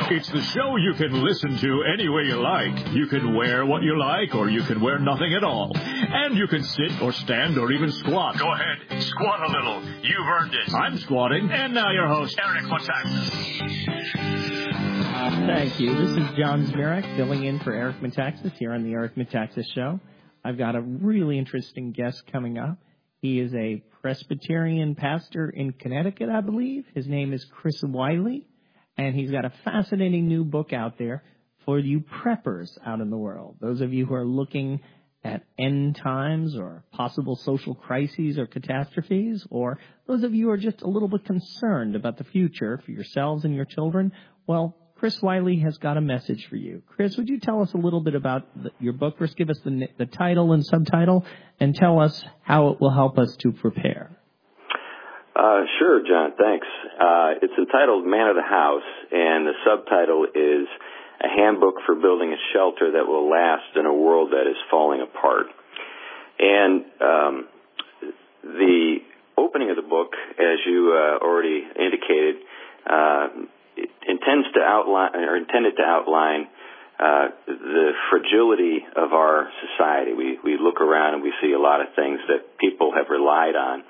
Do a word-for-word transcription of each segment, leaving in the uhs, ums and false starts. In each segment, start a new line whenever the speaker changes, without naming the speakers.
It's the show you can listen to any way you like. You can wear what you like, or you can wear nothing at all. And you can sit or stand or even squat.
Go ahead, squat a little. You've earned it.
I'm squatting. And now your host,
Eric Metaxas.
Thank you. This is John Zmirak filling in for Eric Metaxas here on the Eric Metaxas Show. I've got a really interesting guest coming up. He is a Presbyterian pastor in Connecticut, I believe. His name is Chris Wiley, and he's got a fascinating new book out there for you preppers out in the world. Those of you who are looking at end times or possible social crises or catastrophes, or those of you who are just a little bit concerned about the future for yourselves and your children, well, Chris Wiley has got a message for you. Chris, would you tell us a little bit about the, your book? First, give us the, the title and subtitle, and tell us how it will help us to prepare.
Uh, sure, John, thanks. Uh, it's entitled Man of the House, and the subtitle is A Handbook for Building a Shelter That Will Last in a World That is Falling Apart. And um, the opening of the book, as you uh, already indicated, uh, it intends to outline, or intended to outline uh, the fragility of our society. We we look around and we see a lot of things that people have relied on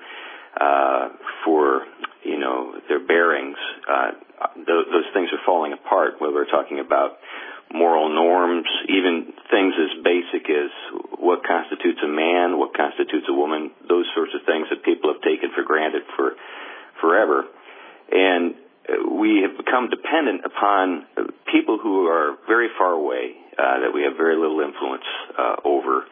uh, for, you know, their bearings. Uh, those, those things are falling apart. Whether we're talking about moral norms, even things as basic as what constitutes a man, what constitutes a woman, those sorts of things that people have taken for granted for forever. And we have become dependent upon people who are very far away, uh, that we have very little influence uh, over.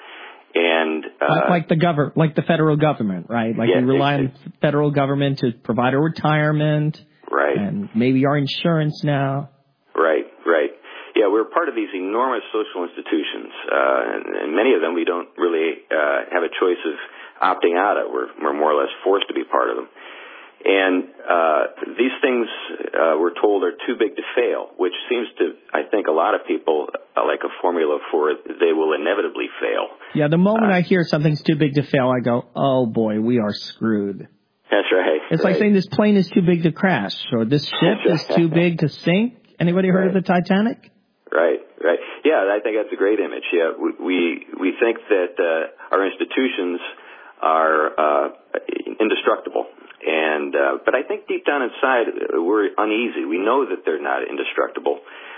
And uh,
like, like the government, like the federal government, right? Like
yeah,
we rely
it,
on the federal government to provide our retirement,
right?
And maybe our insurance now,
right? Right. Yeah, we're part of these enormous social institutions, uh, and, and many of them we don't really uh, have a choice of opting out of. We're, we're more or less forced to be part of them. And uh, these things, uh, we're told, are too big to fail, which seems to, I think, a lot of people, uh, like a formula for it, they will inevitably fail.
Yeah, the moment
uh,
I hear something's too big to fail, I go, oh, boy, we are screwed.
That's right.
It's
right.
like saying this plane is too big to crash, or this ship is too big to sink. Anybody heard
right.
of the Titanic?
Right, right. Yeah, I think that's a great image. Yeah, we we, we think that uh, our institutions are uh, indestructible. And uh, but I think deep down inside we're uneasy. We know that they're not indestructible.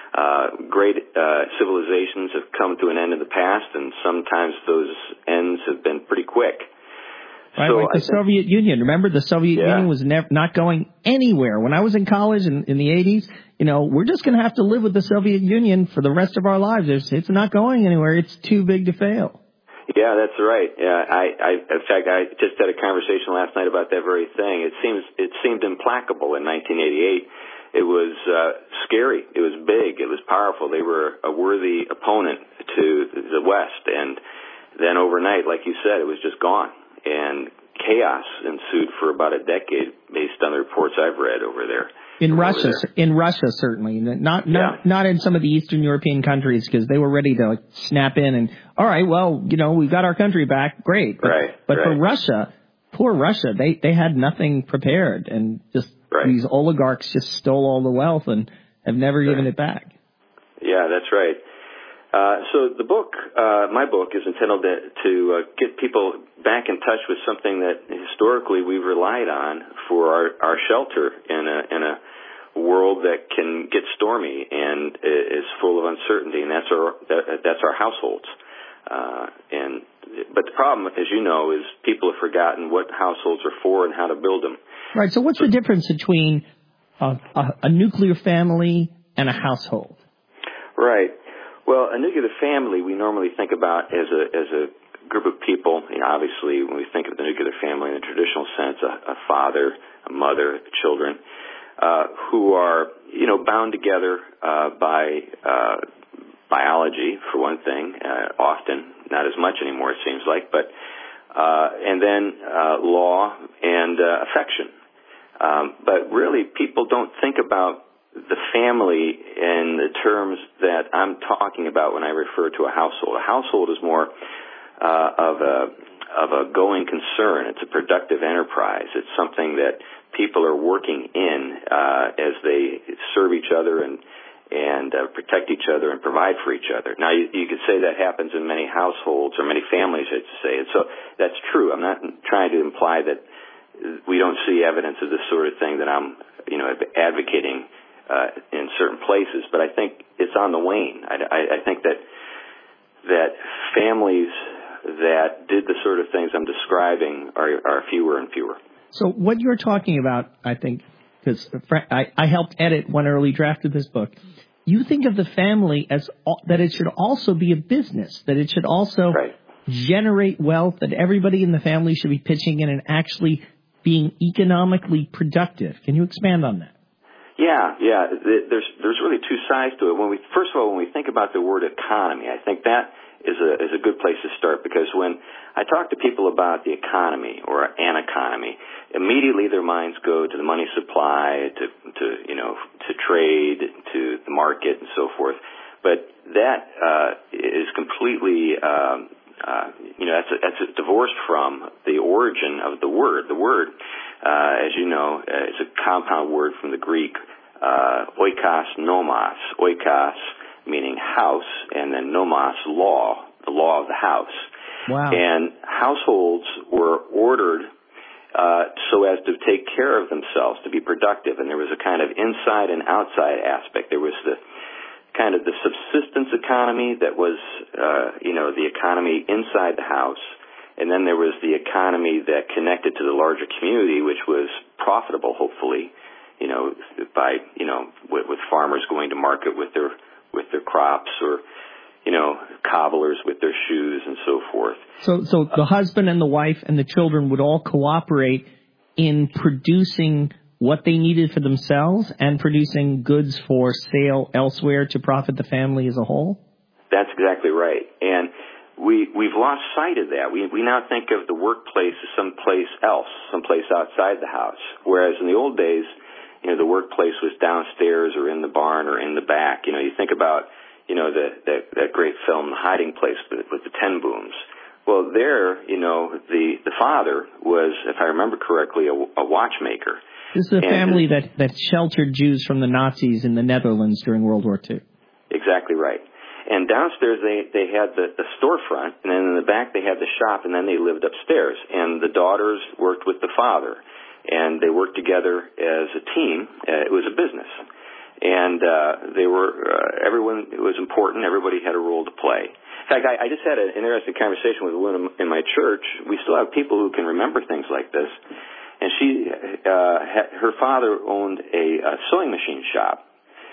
Uh, great uh, civilizations have come to an end in the past, and sometimes those ends have been pretty quick.
Right,
so
like the
think,
Soviet Union. Remember, the Soviet
yeah.
Union was never, not going anywhere. When I was in college in, in the eighties, you know, we're just going to have to live with the Soviet Union for the rest of our lives. It's, it's not going anywhere. It's too big to fail.
Yeah, that's right. Yeah, I, I, in fact, I just had a conversation last night about that very thing. It seems, it seemed implacable in nineteen eighty-eight. It was uh, scary. It was big. It was powerful. They were a worthy opponent to the West, and then overnight, like you said, it was just gone, and chaos ensued for about a decade, based on the reports I've read over there.
In Russia, in Russia, certainly, not not
yeah.
not in some of the Eastern European countries, because they were ready to like, snap in and, all right, well, you know, we got our country back, great. But,
right.
But
right.
for Russia, poor Russia, they they had nothing prepared, and just
right.
these oligarchs just stole all the wealth and have never
right.
given it back.
Yeah, that's right. Uh, so the book, uh, my book, is intended to, to uh, get people back in touch with something that historically we've relied on for our, our shelter in a in a world that can get stormy and is full of uncertainty, and that's our that, that's our households. Uh, and but the problem, as you know, is people have forgotten what households are for and how to build them.
Right. So what's so, the difference between a, a, a nuclear family and a household?
Right. Well, a nuclear family we normally think about as a as a group of people. You know, obviously, when we think of the nuclear family in the traditional sense, a, a father, a mother, children, uh, who are you know bound together uh, by uh, biology, for one thing. Uh, often, not as much anymore, it seems like, but uh, and then uh, law and uh, affection. Um, but really, people don't think about the family in the terms that I'm talking about when I refer to a household. A household is more uh, of a of a going concern. It's a productive enterprise. It's something that people are working in uh, as they serve each other and and uh, protect each other and provide for each other. Now, you, you could say that happens in many households or many families, I'd say, and so that's true. I'm not trying to imply that we don't see evidence of this sort of thing that I'm, you know, advocating uh, in certain places, but I think it's on the wane. I, I, I think that that families that did the sort of things I'm describing are, are fewer and fewer.
So what you're talking about, I think, because I, I helped edit one early draft of this book, you think of the family as that it should also be a business, that it should also
right.
generate wealth, that everybody in the family should be pitching in and actually being economically productive. Can you expand on that?
Yeah, yeah. There's there's really two sides to it. When we first of all, when we think about the word economy, I think that is a is a good place to start, because when I talk to people about the economy or an economy, immediately their minds go to the money supply, to to you know to trade, to the market, and so forth. But that uh, is completely um, uh, you know that's a, that's a divorced from the origin of the word. The word, uh, as you know, uh, is a compound word from the Greek uh, oikos nomos. Oikos meaning house, and then nomos, law, the law of the house.
Wow.
And households were ordered uh, so as to take care of themselves, to be productive, and there was a kind of inside and outside aspect. There was the kind of the subsistence economy that was, uh, you know, the economy inside the house, and then there was the economy that connected to the larger community, which was profitable, hopefully, you know, by, you know, with, with farmers going to market with their with their crops, or, you know, cobblers with their shoes and so forth.
So, so the husband and the wife and the children would all cooperate in producing what they needed for themselves and producing goods for sale elsewhere to profit the family as a whole?
That's exactly right. And we, we've lost sight of that. We, we now think of the workplace as someplace else, someplace outside the house. Whereas in the old days, you know, the workplace was downstairs or in the barn or in the back. You know, you think about, you know, the, that, that great film, The Hiding Place, with, with the ten booms. Well, there, you know, the, the father was, if I remember correctly, a, a watchmaker.
This is a
and
family that, that sheltered Jews from the Nazis in the Netherlands during World War Two.
Exactly right. And downstairs they, they had the, the storefront, and then in the back they had the shop, and then they lived upstairs. And the daughters worked with the father, and they worked together as a team. Uh, it was a business. And uh, they were, uh, everyone, it was important. Everybody had a role to play. In fact, I, I just had an interesting conversation with a woman in my church. We still have people who can remember things like this. And she, uh, had, her father owned a, a sewing machine shop.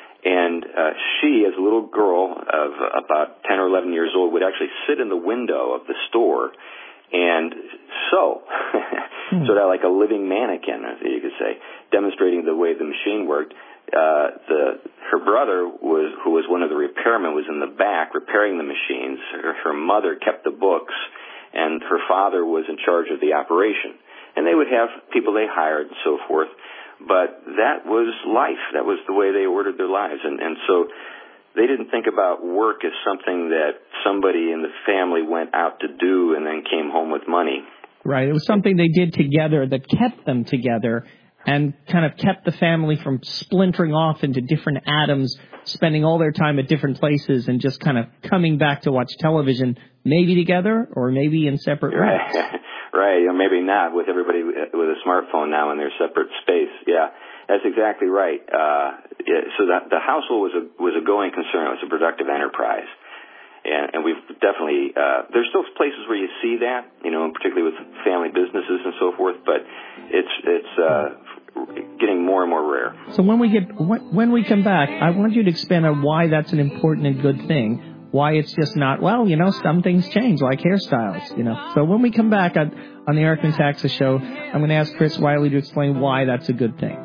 And uh, she, as a little girl of about ten or eleven years old, would actually sit in the window of the store and sew, hmm. sort of like a living mannequin, you could say, demonstrating the way the machine worked. Uh, the her brother was, who was one of the repairmen, was in the back repairing the machines. Her, her mother kept the books, and her father was in charge of the operation. And they would have people they hired and so forth. But that was life. That was the way they ordered their lives. And, and so they didn't think about work as something that somebody in the family went out to do and then came home with money.
Right. It was something they did together that kept them together and kind of kept the family from splintering off into different atoms, spending all their time at different places and just kind of coming back to watch television, maybe together or maybe in separate rooms.
Right. Right, or maybe not, with everybody with a smartphone now in their separate space. Yeah, that's exactly right. Uh, yeah, so that the household was a was a going concern. It was a productive enterprise, and, and we've definitely uh, there's still places where you see that, you know, particularly with family businesses and so forth. But it's it's uh, getting more and more rare.
So when we get when we come back, I want you to expand on why that's an important and good thing. Why it's just not, well, you know, some things change, like hairstyles, you know. So when we come back on, on the Eric Metaxas Show, I'm going to ask Chris Wiley to explain why that's a good thing.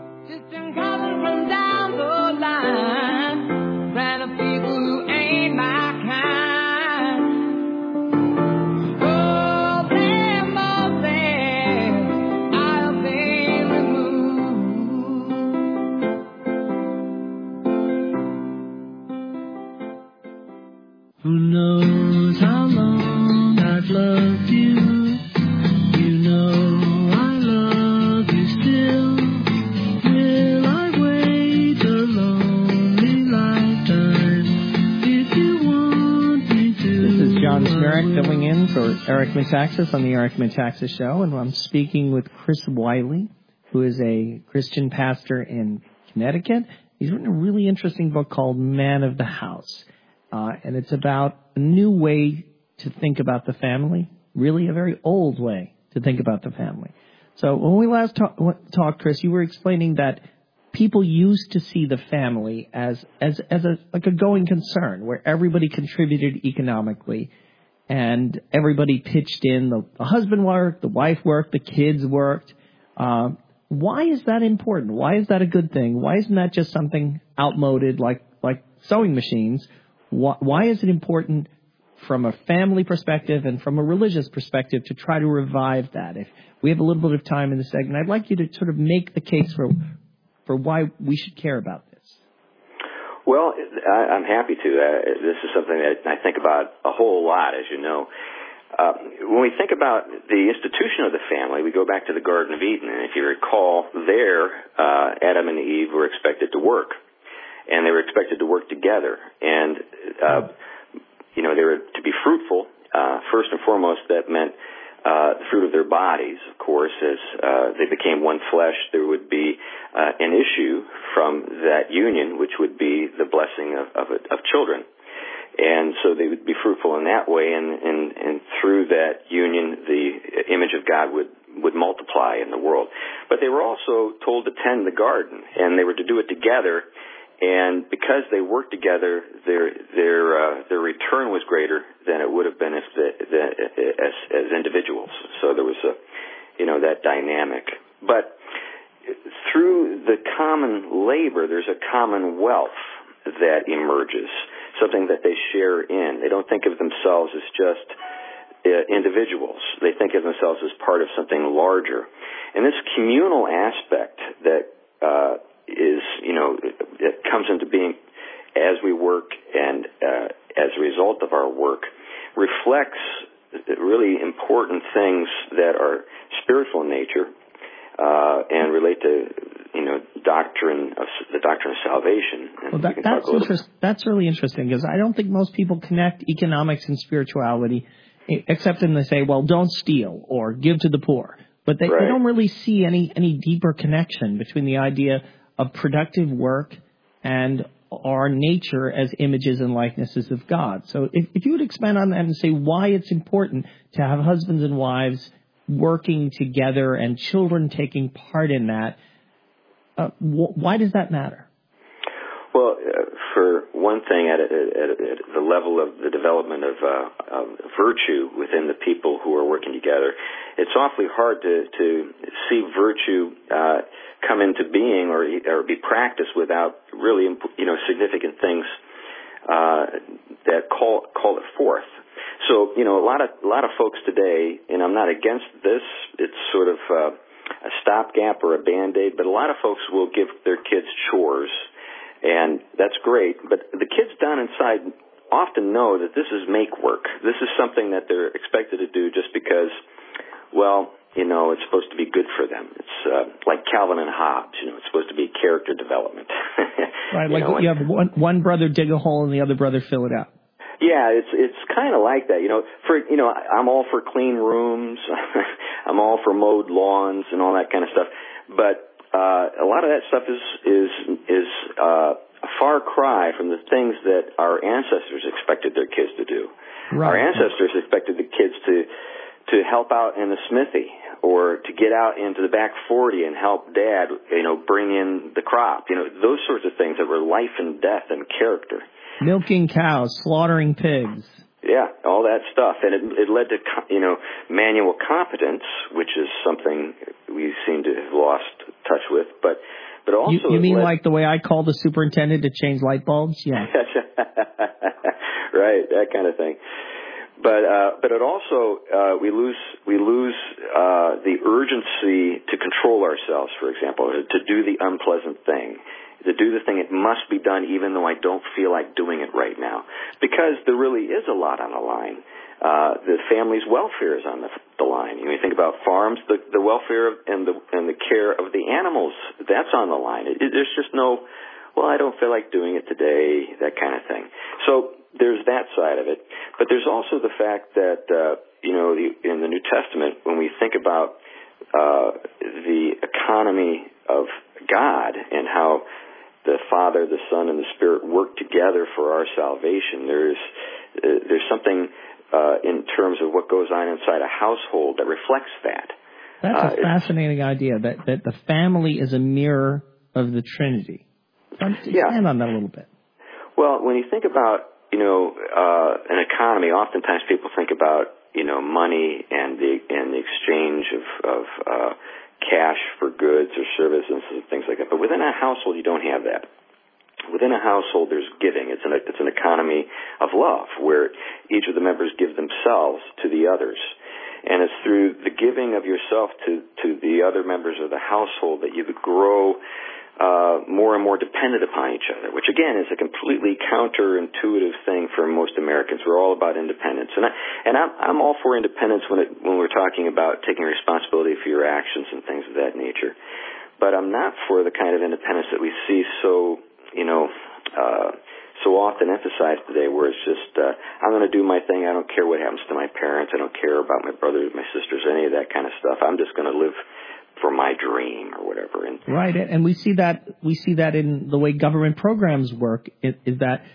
Who knows how long I've loved you? You know I love you still. Will I wait a lonely lifetime?
John Smirek filling in for Eric Metaxas on the Eric Metaxas Show, and I'm speaking with Chris Wiley, who is a Christian pastor in Connecticut. He's written a really interesting book called Man of the House, uh, and it's about a new way to think about the family, really a very old way to think about the family. So when we last talk, talked, Chris, you were explaining that people used to see the family as as as a like a going concern where everybody contributed economically and everybody pitched in. The, the husband worked, the wife worked, the kids worked. Uh, why is that important? Why is that a good thing? Why isn't that just something outmoded like like sewing machines? Why, why is it important from a family perspective and from a religious perspective to try to revive that? If we have a little bit of time in the segment, I'd like you to sort of make the case for for why we should care about this.
Well, I, I'm happy to. Uh, this is something that I think about a whole lot, as you know. Uh, when we think about the institution of the family, we go back to the Garden of Eden, and if you recall, there, uh, Adam and Eve were expected to work, and they were expected to work together, and, uh, you know, they were to be fruitful. Uh, first and foremost, that meant Uh, the fruit of their bodies, of course, as uh, they became one flesh, there would be uh, an issue from that union, which would be the blessing of, of, of children. And so they would be fruitful in that way, and, and, and through that union, the image of God would, would multiply in the world. But they were also told to tend the garden, and they were to do it together. And because they worked together, their their uh, their return was greater than it would have been if the, the, as as individuals. So there was a, you know, that dynamic. But through the common labor, there's a common wealth that emerges, something that they share in. They don't think of themselves as just uh, individuals. They think of themselves as part of something larger. And this communal aspect that uh, is, you know, it comes into being as we work and uh, as a result of our work reflects really important things that are spiritual in nature uh, and relate to, you know, doctrine of the doctrine of salvation. And
well, that, that's interest, that's really interesting because I don't think most people connect economics and spirituality, except when they say, well, don't steal or give to the poor. But they, right. they don't really see any any deeper connection between the idea of productive work and our nature as images and likenesses of God. So if, if you would expand on that and say why it's important to have husbands and wives working together and children taking part in that, uh, wh- why does that matter?
Well, uh, for one thing, at, at, at the level of the development of, uh, of virtue within the people who are working together, it's awfully hard to, to see virtue uh, come into being or, or be practiced without really, you know, significant things uh, that call call it forth. So, you know, a lot of a lot of folks today, and I'm not against this. It's sort of uh, a stopgap or a Band-Aid, but a lot of folks will give their kids chores. And that's great, but the kids down inside often know that this is make work. This is something that they're expected to do just because, well, you know, it's supposed to be good for them. It's uh, like Calvin and Hobbes, you know, it's supposed to be character development.
Right,
you
like
know,
you have one, one brother dig a hole and the other brother fill it out.
Yeah, it's it's kind of like that, you know. For you know, I'm all for clean rooms, I'm all for mowed lawns and all that kind of stuff, but Uh, a lot of that stuff is is is uh, a far cry from the things that our ancestors expected their kids to do. Right. Our ancestors expected the kids to to help out in the smithy or to get out into the back forty and help Dad, you know, bring in the crop. You know, those sorts of things that were life and death and character.
Milking cows, slaughtering pigs.
Yeah, all that stuff, and it, it led to, you know, manual competence, which is something we seem to have lost touch with. But, but also,
you, you mean
led...
like the way I called the superintendent to change light bulbs? Yeah,
right, that kind of thing. But, uh, but it also uh, we lose we lose uh, the urgency to control ourselves. For example, to do the unpleasant thing. To do the thing, it must be done even though I don't feel like doing it right now. Because there really is a lot on the line. Uh, the family's welfare is on the, the line. You know, you think about farms, the, the welfare and the and the care of the animals, that's on the line. It, it, there's just no, well, I don't feel like doing it today, that kind of thing. So there's that side of it. But there's also the fact that, uh, you know, the, in the New Testament, when we think about uh, the economy of God and how the Father, the Son, and the Spirit work together for our salvation, there's uh, there's something uh, in terms of what goes on inside a household that reflects that.
That's a
uh,
fascinating idea, that, that the family is a mirror of the Trinity. Expand
yeah.
on that a little bit.
Well, when you think about, you know, uh, an economy, oftentimes people think about, you know, money and the and the exchange of, of uh, cash for goods or services and things like that. But within a household, you don't have that. Within a household, there's giving. It's an it's an economy of love where each of the members give themselves to the others. And it's through the giving of yourself to, to the other members of the household that you could grow uh, more and more dependent upon each other, which, again, is a completely counterintuitive thing for most Americans. We're all about independence. And, I, and I'm, I'm all for independence when, it, when we're talking about taking responsibility for your actions and things of that nature. But I'm not for the kind of independence that we see so, you know, uh, so often emphasized today, where it's just, uh, I'm going to do my thing. I don't care what happens to my parents. I don't care about my brothers, my sisters, any of that kind of stuff. I'm just going to live for my dream or whatever. And,
right, and we see that we see that in the way government programs work, is, is that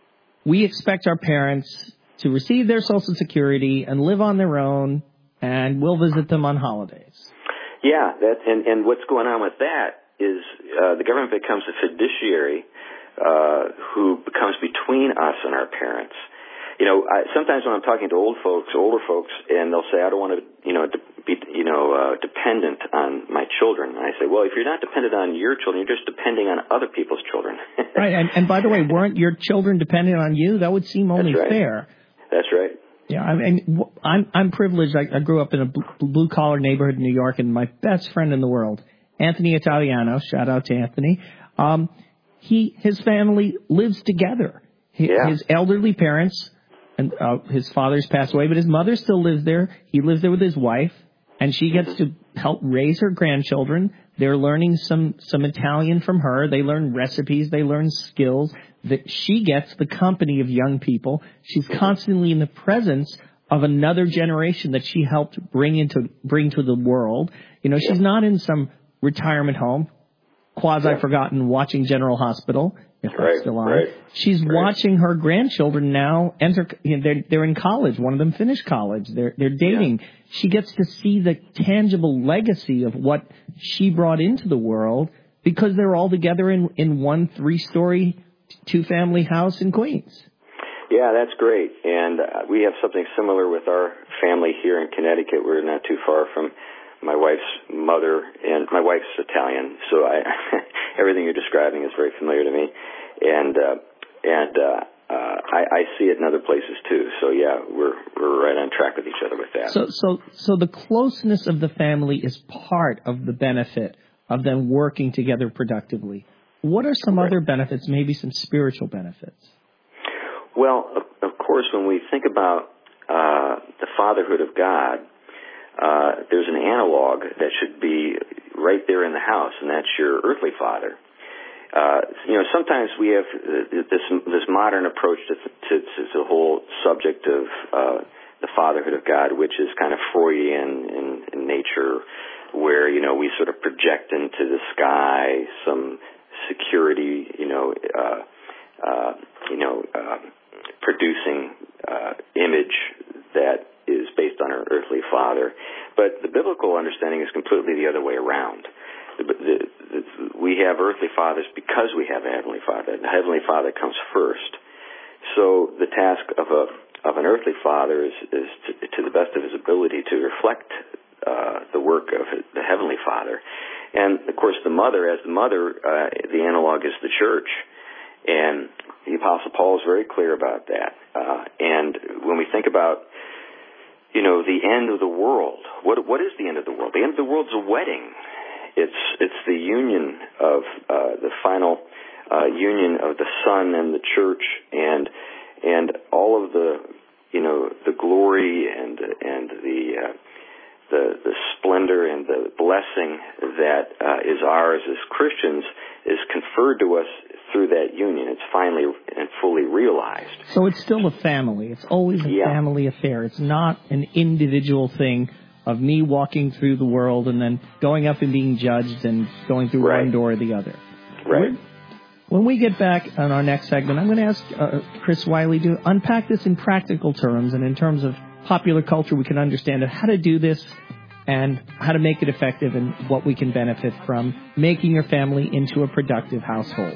we expect our parents to receive their Social Security and live on their own, and we'll visit them on holidays.
Yeah, that, and, and what's going on with that is uh, the government becomes a fiduciary Uh, who becomes between us and our parents. You know, I, sometimes when I'm talking to old folks, older folks, and they'll say, I don't want to, you know, de- be, you know, uh, dependent on my children. And I say, well, if you're not dependent on your children, you're just depending on other people's children.
Right, and, and by the way, weren't your children dependent on you? That would seem only
That's right.
fair.
That's right.
Yeah, I mean, I'm I'm privileged. I, I grew up in a blue collar neighborhood in New York, and my best friend in the world, Anthony Italiano, shout out to Anthony. Um, He, his family lives together. His,
yeah.
his elderly parents, and uh, his father's passed away, but his mother still lives there. He lives there with his wife, and she gets to help raise her grandchildren. They're learning some, some Italian from her. They learn recipes. They learn skills. That she gets the company of young people. She's constantly in the presence of another generation that she helped bring into bring to the world. You know, she's not in some retirement home, quasi-forgotten, watching General Hospital, if
right,
that's still on.
Right,
She's
right.
watching her grandchildren now enter, you know, they're, they're in college. One of them finished college. They're, they're dating. Yeah. She gets to see the tangible legacy of what she brought into the world because they're all together in, in one three-story, two-family house in Queens.
Yeah, that's great. And uh, we have something similar with our family here in Connecticut. We're not too far from my wife's mother, and my wife's Italian, so I, everything you're describing is very familiar to me, and uh, and uh, uh, I, I see it in other places too. So yeah, we're we're right on track with each other with that.
So so so the closeness of the family is part of the benefit of them working together productively. What are some right. other benefits? Maybe some spiritual benefits.
Well, of, of course, when we think about uh, the fatherhood of God. Uh, there's an analog that should be right there in the house, and that's your earthly father. Uh, you know, sometimes we have this this modern approach to, to, to the whole subject of uh, the fatherhood of God, which is kind of Freudian in, in nature, where, you know, we sort of project into the sky some security, you know, uh, uh, you know, uh, producing uh, image that is based on our earthly father. But the biblical understanding is completely the other way around. The, the, the, we have earthly fathers because we have a heavenly father. The heavenly father comes first. So the task of a of an earthly father is, is to, to the best of his ability to reflect uh, the work of the heavenly father. And, of course, the mother, as the mother, uh, the analog is the church. And the Apostle Paul is very clear about that. Uh, and when we think about You know, the end of the world. What what is the end of the world? The end of the world is a wedding. It's it's the union of uh, the final uh, union of the Son and the church, and and all of the you know the glory and and the uh, the, the splendor and the blessing that uh, is ours as Christians is conferred to us through that union. It's finally and fully realized.
So it's still a family. It's always a
yeah.
family affair. It's not an individual thing of me walking through the world and then going up and being judged and going through
right.
one door or the other.
Right.
We're, when we get back on our next segment, I'm going to ask uh, Chris Wiley to unpack this in practical terms and in terms of popular culture we can understand how to do this and how to make it effective and what we can benefit from making your family into a productive household.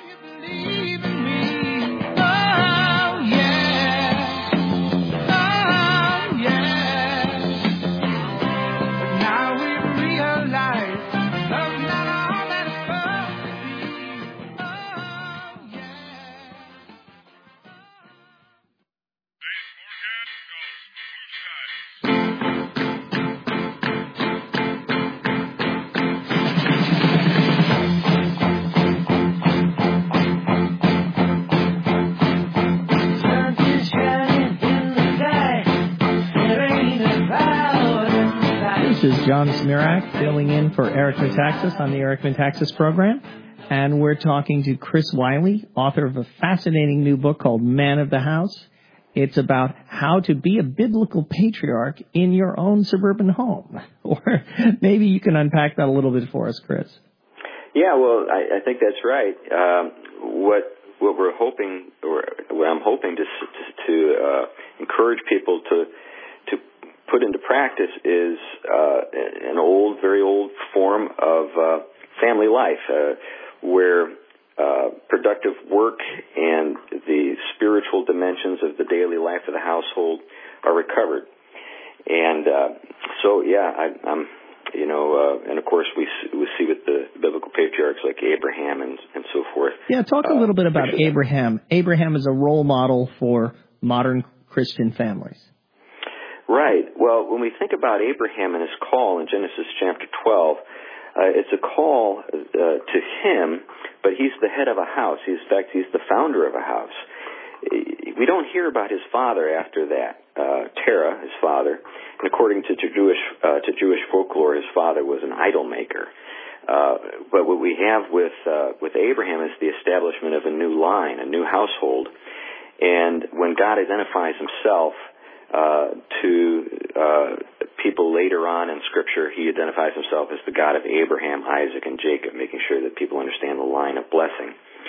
This is John Smirak filling in for Eric Metaxas on the Eric Metaxas program. And we're talking to Chris Wiley, author of a fascinating new book called Man of the House. It's about how to be a biblical patriarch in your own suburban home. Or maybe you can unpack that a little bit for us, Chris.
Yeah, well, I, I think that's right. Um, what what we're hoping, or what I'm hoping to to, to uh, encourage people to to put into practice is uh, an old, very old form of uh, family life, uh, where uh, productive work and the spiritual dimensions of the daily life of the household are recovered. And uh, so, yeah, I, I'm, you know, uh, and of course we we see with the biblical patriarchs like Abraham and and so forth.
Yeah, talk a
uh,
little bit about Abraham. Abraham is a role model for modern Christian families.
Right. Well, when we think about Abraham and his call in Genesis chapter twelve, uh, it's a call uh, to him, but he's the head of a house. He's, in fact, he's the founder of a house. We don't hear about his father after that, uh, Terah, his father. And according to Jewish uh, to Jewish folklore, his father was an idol maker. Uh, but what we have with uh, with Abraham is the establishment of a new line, a new household. And when God identifies himself Uh, to uh, people later on in Scripture, he identifies himself as the God of Abraham, Isaac, and Jacob, making sure that people understand the line of blessing.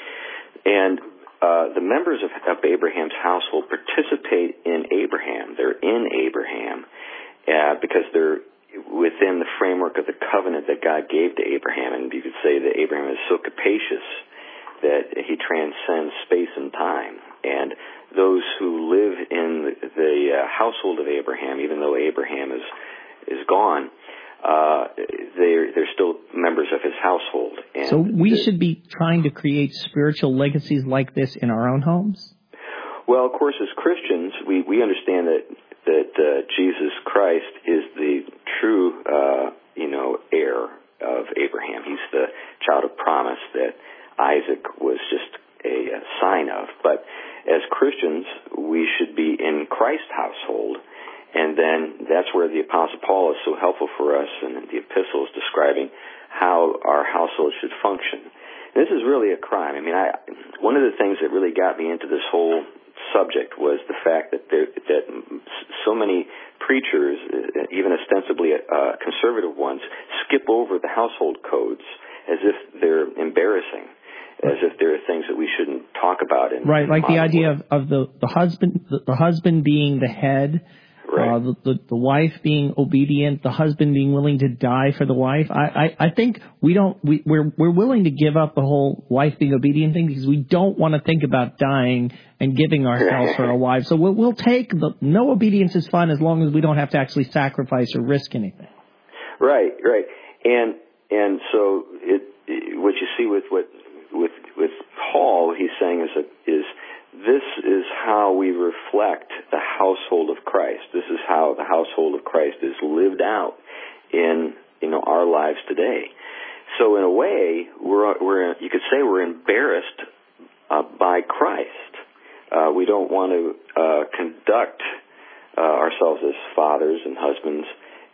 And uh, the members of, of Abraham's household participate in Abraham. They're in Abraham uh, because they're within the framework of the covenant that God gave to Abraham. And you could say that Abraham is so capacious that he transcends space and time. And those who live in the, the uh, household of Abraham, even though Abraham is is gone, uh, they're they're still members of his household. And
so we
the,
should be trying to create spiritual legacies like this in our own homes?
Well, of course, as Christians, we, we understand that that uh, Jesus Christ is the true, uh, you know, heir of Abraham. He's the child of promise that Isaac was just a, a sign of. But as Christians, we should be in Christ's household, and then that's where the Apostle Paul is so helpful for us in the epistles describing how our household should function. And this is really a crime. I mean, I, one of the things that really got me into this whole subject was the fact that there, that so many preachers, even ostensibly uh, conservative ones, skip over the household codes as if they're embarrassing, as if there are things that we shouldn't talk about. In
right, like the idea of, of the, the husband the, the husband being the head, right. uh, the, the, the wife being obedient, the husband being willing to die for the wife. I, I, I think we don't we, we're we're willing to give up the whole wife being obedient thing because we don't want to think about dying and giving ourselves for our wives. So we'll, we'll take the no obedience is fine as long as we don't have to actually sacrifice or risk anything.
Right, right, and and so it, it what you see with what. With with Paul, he's saying is that is this is how we reflect the household of Christ. This is how the household of Christ is lived out in you know our lives today. So in a way, we're we're you could say we're embarrassed uh, by Christ. Uh, we don't want to uh, conduct uh, ourselves as fathers and husbands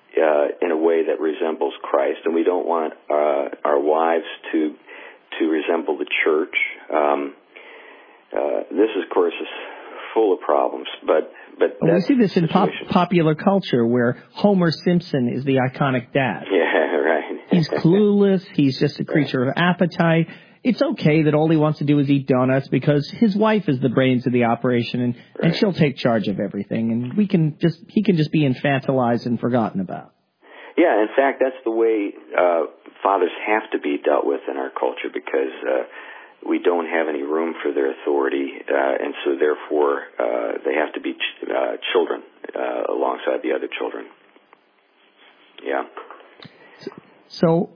uh, in a way that resembles Christ, and we don't want uh, our wives to to resemble the church. Um, uh, this, of course, is full of problems, but but
well, we see this in pop, popular culture where Homer Simpson is the iconic dad.
Yeah, right.
He's clueless. He's just a creature of appetite. It's okay that all he wants to do is eat donuts because his wife is the brains of the operation, and,
right.
and she'll take charge of everything, and we can just he can just be infantilized and forgotten about.
Yeah, in fact, that's the way uh, fathers have to be dealt with in our culture because uh, we don't have any room for their authority, uh, and so therefore uh, they have to be ch- uh, children uh, alongside the other children. Yeah.
So. so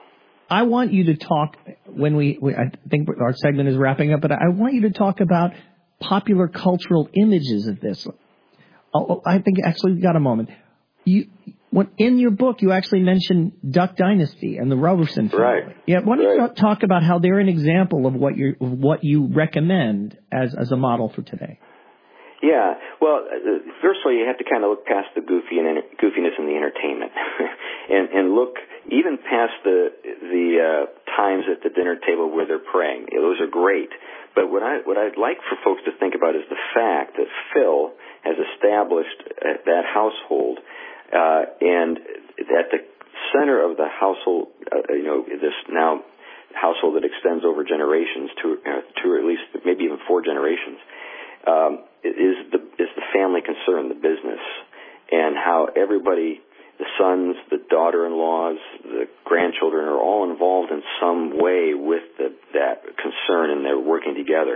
I want you to talk when we, we, I think our segment is wrapping up, but I want you to talk about popular cultural images of this. Oh, I think actually we got a moment. You, when, in your book, you actually mentioned Duck Dynasty and the Roberson family.
Right.
Yeah. Why don't
right.
you talk about how they're an example of what you what you recommend as as a model for today?
Yeah, well, uh, first of all, you have to kind of look past the goofy and enter- goofiness in the entertainment, and and look even past the the uh, times at the dinner table where they're praying. Those are great, but what I what I'd like for folks to think about is the fact that Phil has established uh, that household, uh, and at the center of the household, uh, you know, this now household that extends over generations to uh, to at least maybe even four generations. Um, is the is the family concern, the business, and how everybody, the sons, the daughter-in-laws, the grandchildren are all involved in some way with the, that concern, and they're working together.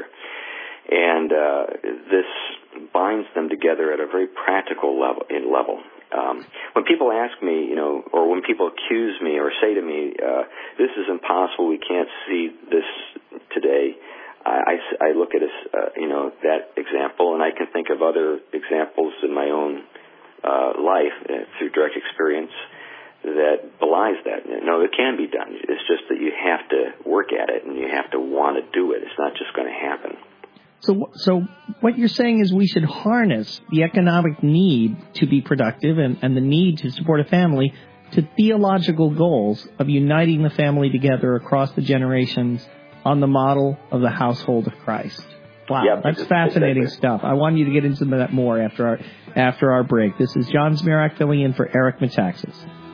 And uh, this binds them together at a very practical level. In level. Um, when people ask me, you know, or when people accuse me or say to me, uh, "This is impossible. We can't see this today." I, I look at, uh, you know, that example, and I can think of other examples in my own uh, life uh, through direct experience that belies that. No, it can be done. It's just that you have to work at it, and you have to want to do it. It's not just going to happen.
So, so what you're saying is we should harness the economic need to be productive and, and the need to support a family to theological goals of uniting the family together across the generations on the model of the household of Christ. Wow,
yep,
that's fascinating
exactly.
stuff. I want you to get into that more after our after our break. This is John Zmirak filling in for Eric Metaxas.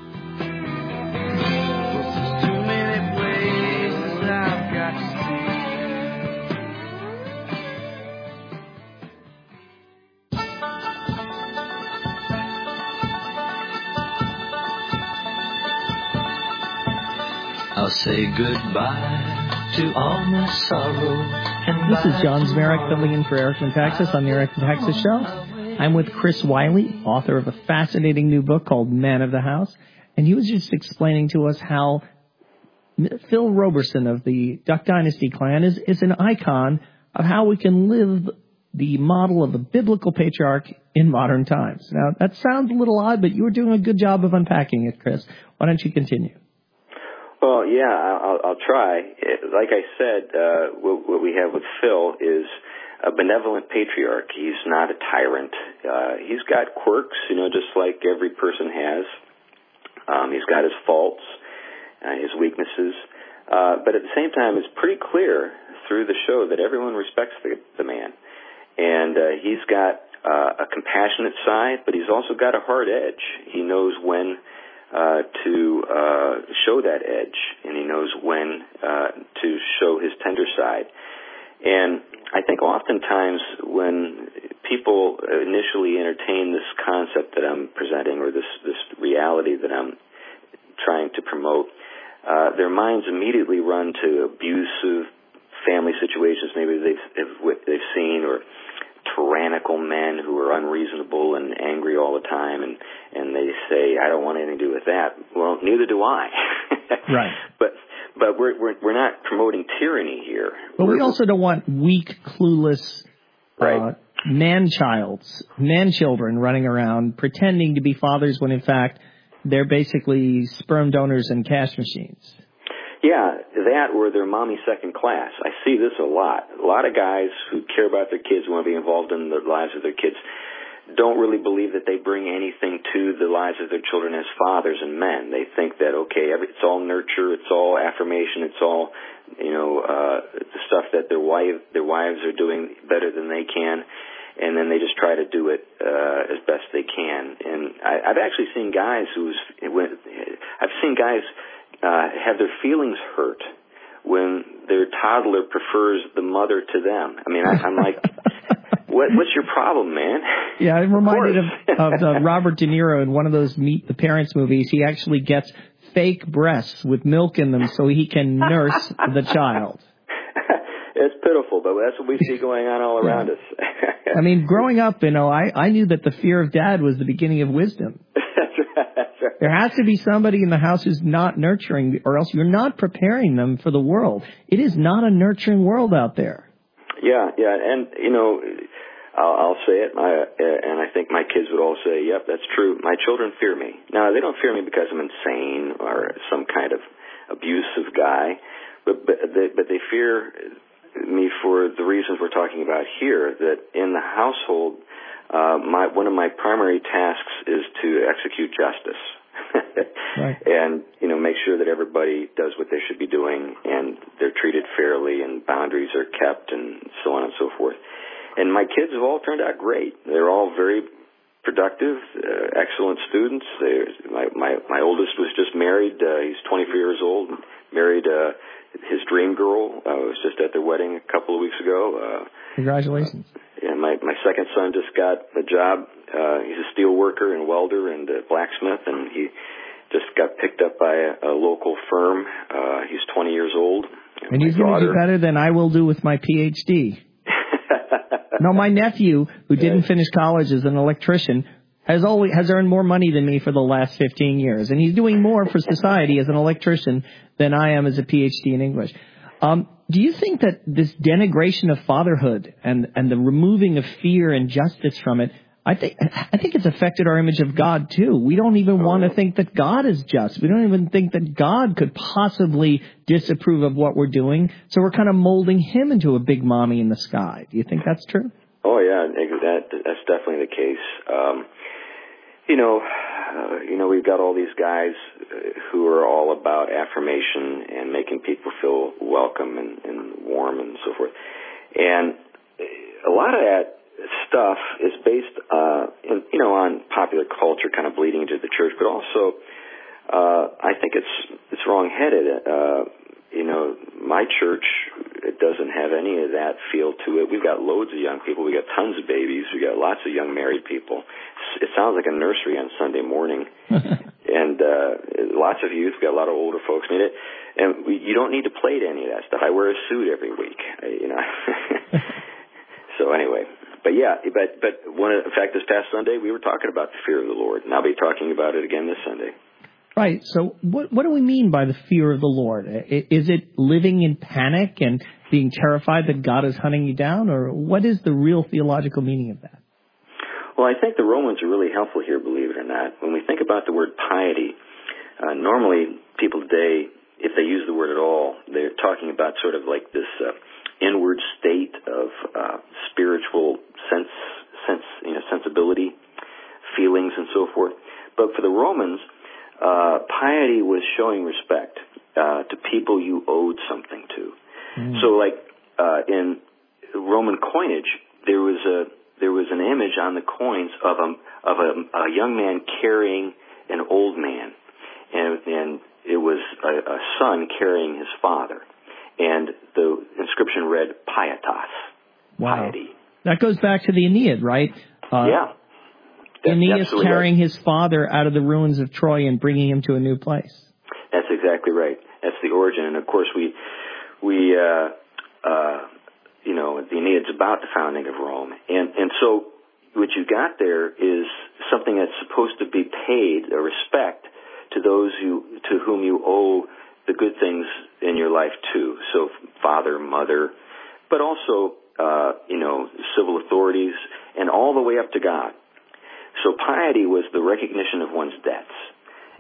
I'll say goodbye to all my sorrow. And
this is John Zmirak filling in for Eric Metaxas on the Eric Metaxas Show. I'm with Chris Wiley, author of a fascinating new book called Man of the House, and he was just explaining to us how Phil Roberson of the Duck Dynasty clan is, is an icon of how we can live the model of a biblical patriarch in modern times. Now, that sounds a little odd, but you were doing a good job of unpacking it, Chris. Why don't you continue?
Well, yeah, I'll, I'll try. Like I said, uh, what, what we have with Phil is a benevolent patriarch. He's not a tyrant. Uh, he's got quirks, you know, just like every person has. Um, he's got his faults, uh, his weaknesses. Uh, but at the same time, it's pretty clear through the show that everyone respects the, the man. And uh, he's got uh, a compassionate side, but he's also got a hard edge. He knows when Uh, to uh, show that edge, and he knows when uh, to show his tender side. And I think oftentimes when people initially entertain this concept that I'm presenting, or this, this reality that I'm trying to promote, uh, their minds immediately run to abusive family situations maybe they've, they've seen, or tyrannical men who are unreasonable and angry all the time, and, and they say, I don't want anything to do with that. Well, neither do I.
Right.
But but we're, we're we're not promoting tyranny here.
But
we're,
we also don't want weak, clueless
right.
uh, man-childs, man-children running around pretending to be fathers when, in fact, they're basically sperm donors and cash machines.
Yeah, that or they're mommy second class. I see this a lot. A lot of guys who care about their kids, want to be involved in the lives of their kids, don't really believe that they bring anything to the lives of their children as fathers and men. They think that, okay, every, it's all nurture, it's all affirmation, it's all, you know, uh, the stuff that their wife, their wives are doing better than they can, and then they just try to do it uh, as best they can. And I, I've actually seen guys who's, I've seen guys uh, have their feelings hurt when their toddler prefers the mother to them. I mean, I, I'm like, what, what's your problem, man?
Yeah, I'm reminded of,
Of
of the Robert De Niro in one of those Meet the Parents movies. He actually gets fake breasts with milk in them so he can nurse the child.
It's pitiful, but that's what we see going on all around
yeah.
us.
I mean, growing up, you know, I, I knew that the fear of dad was the beginning of wisdom.
That's right, that's right.
There has to be somebody in the house who's not nurturing, or else you're not preparing them for the world. It is not a nurturing world out there.
Yeah, yeah, and, you know, I'll, I'll say it, my, uh, and I think my kids would all say, yep, that's true. My children fear me. Now, they don't fear me because I'm insane or some kind of abusive guy, but, but, they, but they fear me for the reasons we're talking about here, that in the household, uh, my, one of my primary tasks is to execute justice.
Right.
And, you know, make sure that everybody does what they should be doing and they're treated fairly and boundaries are kept and so on and so forth. And my kids have all turned out great. They're all very productive, uh, excellent students. They're, my, my, my oldest was just married. Uh, he's twenty-four years old, married uh, his dream girl. I was just at their wedding a couple of weeks ago. Uh,
Congratulations.
Uh, yeah, my, my second son just got a job. Uh, he's a steel worker and welder and a blacksmith, and he just got picked up by a, a local firm. Uh, he's twenty years old.
And he's going to do better than I will do with my P H D. No, my nephew, who didn't finish college as an electrician, has always has earned more money than me for the last fifteen years. And he's doing more for society as an electrician than I am as a P H D in English. Um, do you think that this denigration of fatherhood and, and the removing of fear and justice from it, I think I think it's affected our image of God, too. We don't even want to think that God is just. We don't even think that God could possibly disapprove of what we're doing. So we're kind of molding him into a big mommy in the sky. Do you think that's true?
Oh, yeah, that, that's definitely the case. Um, you know, uh, you know, we've got all these guys who are all about affirmation and making people feel welcome and, and warm and so forth. And a lot of that stuff is based, uh, in, you know, on popular culture, kind of bleeding into the church, but also, uh, I think it's it's wrong-headed. Uh, you know, my church, it doesn't have any of that feel to it. We've got loads of young people. We got tons of babies. We got lots of young married people. It sounds like a nursery on Sunday morning, and uh, lots of youth. We got a lot of older folks. I mean, it, and we, you don't need to play to any of that stuff. I wear a suit every week, you know. So anyway. But yeah, but but one of, in fact, this past Sunday we were talking about the fear of the Lord, and I'll be talking about it again this Sunday.
Right. So what what do we mean by the fear of the Lord? Is it living in panic and being terrified that God is hunting you down, or what is the real theological meaning of that?
Well, I think the Romans are really helpful here, believe it or not. When we think about the word piety, uh, normally people today, if they use the word at all, they're talking about sort of like this uh, inward state of uh, spiritual sense, sense, you know, sensibility, feelings, and so forth. But for the Romans, uh, piety was showing respect uh, to people you owed something to. Mm. So, like uh, in Roman coinage, there was a there was an image on the coins of a of a, a young man carrying an old man, and and it was a, a son carrying his father. And the inscription read pietas,
wow.
piety.
That goes back to the Aeneid, right? Uh,
yeah. That's
Aeneas carrying
right.
his father out of the ruins of Troy and bringing him to a new place.
That's exactly right. That's the origin. And, of course, we, we uh, uh, you know, the Aeneid's about the founding of Rome. And, and so what you got there is something that's supposed to be paid, a respect, to those who, to whom you owe the good things in your life too. So father, mother, but also, uh, you know, civil authorities and all the way up to God. So piety was the recognition of one's debts.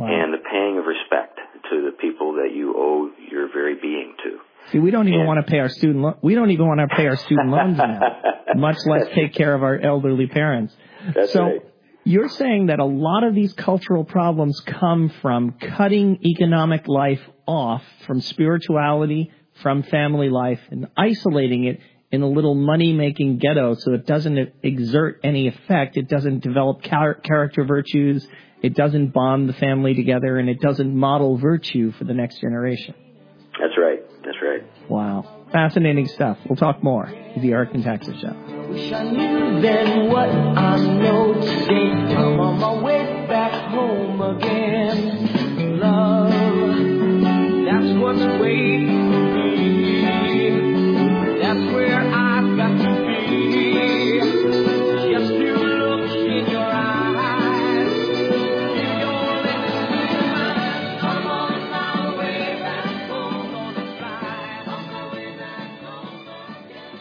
Wow.
and the paying of respect to the people that you owe your very being to.
See, we don't even
and,
want to pay our student lo- we don't even want to pay our student loans now, much less take care of our elderly parents.
That's
so
right.
You're saying that a lot of these cultural problems come from cutting economic life off from spirituality, from family life, and isolating it in a little money-making ghetto so it doesn't exert any effect. It doesn't develop char- character virtues. It doesn't bond the family together, and it doesn't model virtue for the next generation.
That's right. That's right.
Wow. Fascinating stuff. We'll talk more. The Eric Metaxas Show.
Wish I knew then what I know today. I'm on my way back home again. Love, that's what's waiting for me. That's where I've got to be. Just to look in your eyes. In your little eyes. I'm on my way back home on the fly. On my way back home again.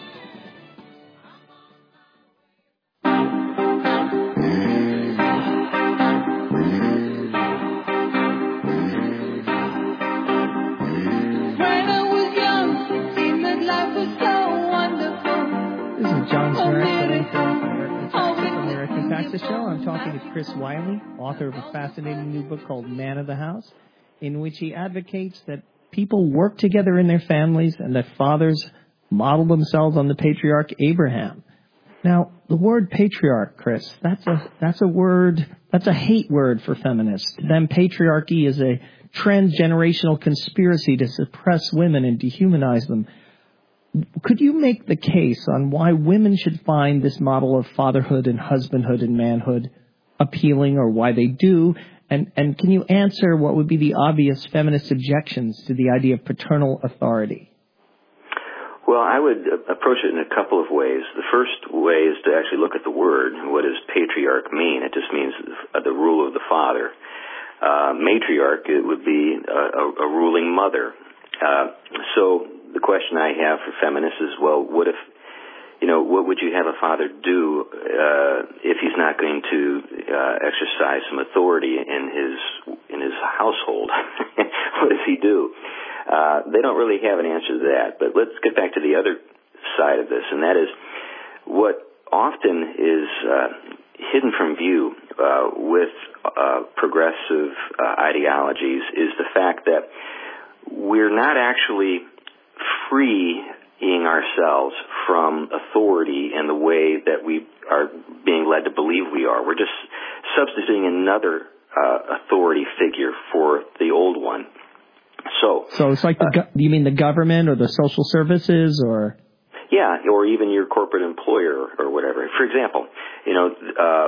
When I was young, seemed that life was so wonderful.
This is John Smerick from the Eric Metaxas Show. I'm talking to Chris Wiley, author of a fascinating new book called Man of the House, in which he advocates that people work together in their families and that fathers model themselves on the patriarch Abraham. Now, the word patriarch, Chris, that's a that's a word, that's a hate word for feminists. To them, patriarchy is a transgenerational conspiracy to suppress women and dehumanize them. Could you make the case on why women should find this model of fatherhood and husbandhood and manhood appealing, or why they do? And, and can you answer what would be the obvious feminist objections to the idea of paternal authority?
Well, I would approach it in a couple of ways. The first way is to actually look at the word. What does patriarch mean? It just means the rule of the father. Uh, matriarch, it would be a, a ruling mother. Uh, so the question I have for feminists is, well, what if, you know, what would you have a father do uh, if he's not going to uh, exercise some authority in his in his household? What does he do? Uh, they don't really have an answer to that. But let's get back to the other side of this, and that is what often is uh, hidden from view uh, with uh, progressive uh, ideologies is the fact that we're not actually freeing ourselves from authority in the way that we are being led to believe we are. We're just substituting another uh, authority figure for the old one. So,
so it's like the
uh,
go- you mean the government or the social services, or
yeah, or even your corporate employer or whatever. For example, you know, uh,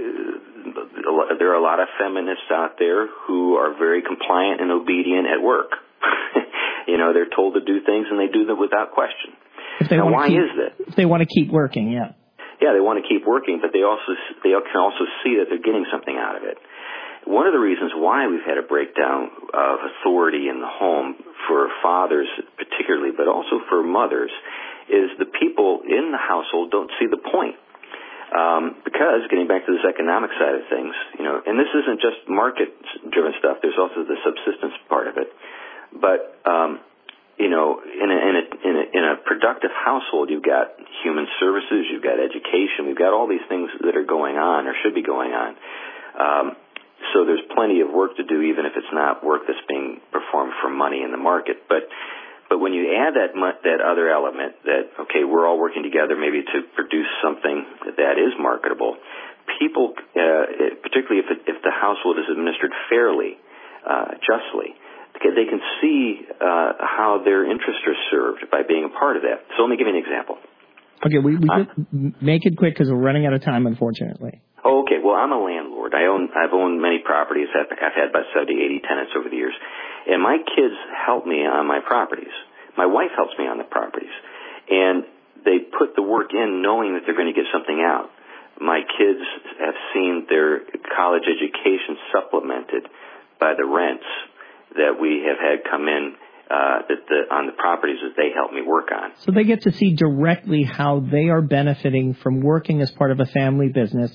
there are a lot of feminists out there who are very compliant and obedient at work. You know, they're told to do things and they do them without question.
If they
now,
want
why
to keep,
is that?
If they want to keep working, yeah.
Yeah, they want to keep working, but they also they can also see that they're getting something out of it. One of the reasons why we've had a breakdown of authority in the home for fathers particularly, but also for mothers, is the people in the household don't see the point. Um, because, getting back to this economic side of things, you know, and this isn't just market-driven stuff, there's also the subsistence part of it. But, um, you know, in a, in, a, in, a, in a productive household, you've got human services, you've got education, we've got all these things that are going on or should be going on. Um, so there's plenty of work to do, even if it's not work that's being performed for money in the market. But but when you add that that other element, that, okay, we're all working together maybe to produce something that is marketable, people, uh, particularly if, it, if the household is administered fairly, uh, justly, they can see uh, how their interests are served by being a part of that. So let me give you an example.
Okay, we, we
uh,
just make it quick because we're running out of time, unfortunately.
Oh, okay. Well, I'm a landlord. I own, I've owned many properties. I've, I've had about seventy, eighty tenants over the years. And my kids help me on my properties. My wife helps me on the properties. And they put the work in knowing that they're going to get something out. My kids have seen their college education supplemented by the rents that we have had come in uh, that the, on the properties that they help me work on.
So they get to see directly how they are benefiting from working as part of a family business,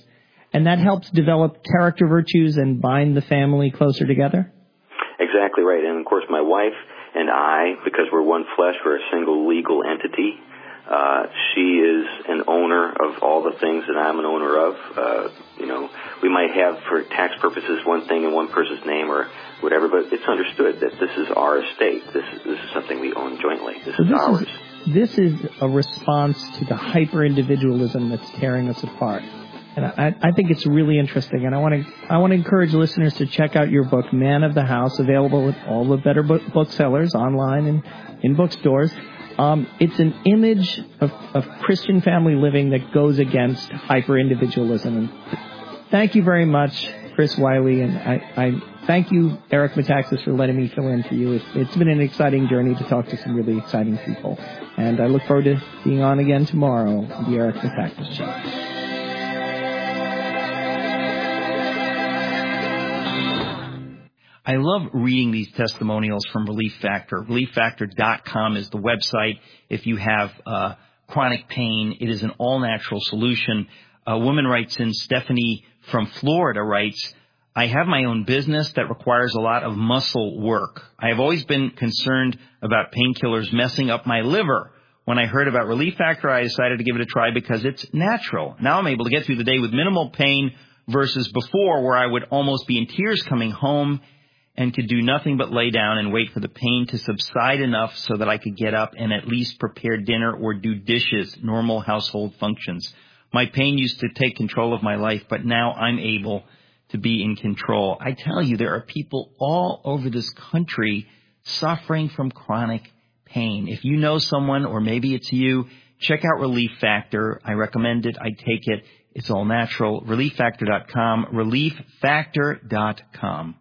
And that helps develop character virtues and bind the family closer together?
Exactly right. And, of course, my wife and I, because we're one flesh, we're a single legal entity. Uh, she is an owner of all the things that I'm an owner of. Uh, you know, we might have, for tax purposes, one thing in one person's name or whatever, but it's understood that this is our estate. This is, this is something we own jointly. This
so
is
this
ours.
Is, this is a response to the hyper-individualism that's tearing us apart. And I, I think it's really interesting, and I want to I want to encourage listeners to check out your book, Man of the House, available at all the better book, booksellers, online and in bookstores. Um, it's an image of, of Christian family living that goes against hyper-individualism. And thank you very much, Chris Wiley, and I, I thank you, Eric Metaxas, for letting me fill in for you. It's, it's been an exciting journey to talk to some really exciting people, and I look forward to being on again tomorrow on the Eric Metaxas Show.
I love reading these testimonials from Relief Factor. relief factor dot com is the website. If you have uh, chronic pain, it is an all-natural solution. A woman writes in, Stephanie from Florida writes, I have my own business that requires a lot of muscle work. I have always been concerned about painkillers messing up my liver. When I heard about Relief Factor, I decided to give it a try because it's natural. Now I'm able to get through the day with minimal pain versus before, where I would almost be in tears coming home and could do nothing but lay down and wait for the pain to subside enough so that I could get up and at least prepare dinner or do dishes, normal household functions. My pain used to take control of my life, but now I'm able to be in control. I tell you, there are people all over this country suffering from chronic pain. If you know someone, or maybe it's you, check out Relief Factor. I recommend it. I take it. It's all natural. relief factor dot com. relief factor dot com.